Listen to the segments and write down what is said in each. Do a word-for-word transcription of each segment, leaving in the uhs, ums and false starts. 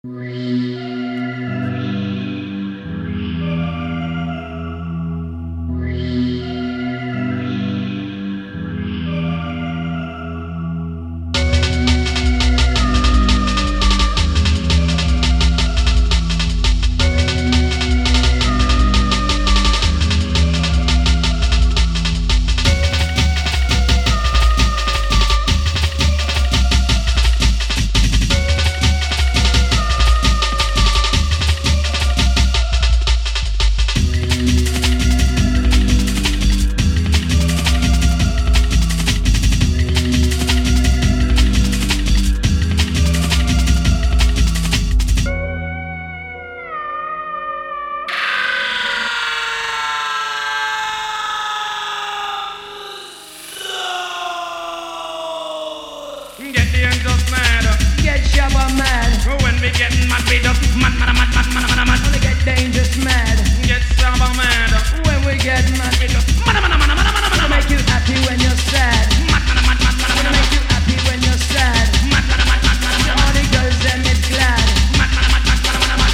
Get the angels mad. Get Shabba mad. When we get mad, we just mad, mad, mad, mad, mad, mad, mad. When we get dangerous mad. Get Shabba mad. When we get mad, we just mad, mad, mad, mad, mad, mad, wanna mad. make you happy when you're sad. Mad, mad, mad, mad, mad, Wanna mad, make you happy when you're sad. mad, mad, mad, mad, mad, mad, All the girls them is glad. mad, mad, mad, mad, mad, mad, mad.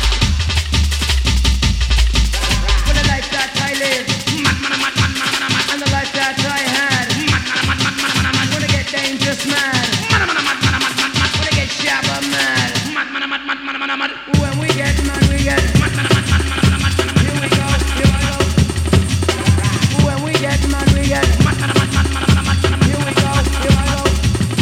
For the life that I live, Mad, mad, mad, mad, mad, mad, mad. and the life that I had. Mad, mad, mad, mad, mad, mad, mad. Wanna get dangerous mad. Mad, mad, mad, mad, mad, mad, mad. Wanna get Shabba mad. Mad, mad, mad, mad, mad, mad, mad. When we get mad, we get Mad, mad, mad, mad, mad, mad, mad, mad. here we go, here I go. When we get mad, we get Mad, mad, mad, mad, mad, mad, mad, mad. here we go, here I go.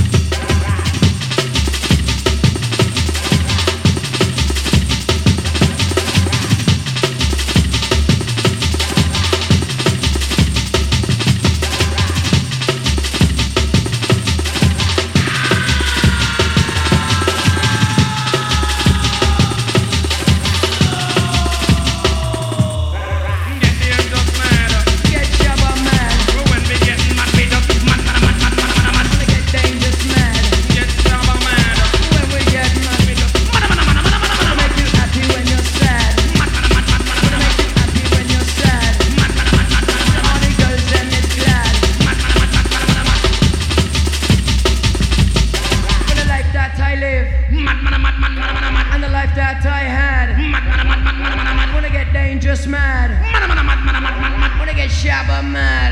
Get the angels mad. Get Shabba mad. When we get mad, we just mad, mad, mad, mad, mad, mad, mad. Wanna get dangerous mad. Get Shabba mad. When we get mad, we just Mad, mad, mad, mad, mad, mad, wanna mad. make you happy when you're sad. Mad, mad, mad, mad, mad, Wanna mad, make you happy when you're sad. mad, mad, mad, mad, mad, mad. All the girls them is glad. Mad, mad, mad, mad, mad, mad, mad. For the life that I live, Mad, mad, mad, mad, mad, mad, mad. and the life that I had. Mad, mad, mad, mad, mad, mad, mad. Wanna get dangerous mad. Mad, mad, mad, mad, mad, mad, mad. Wanna get Shabba mad.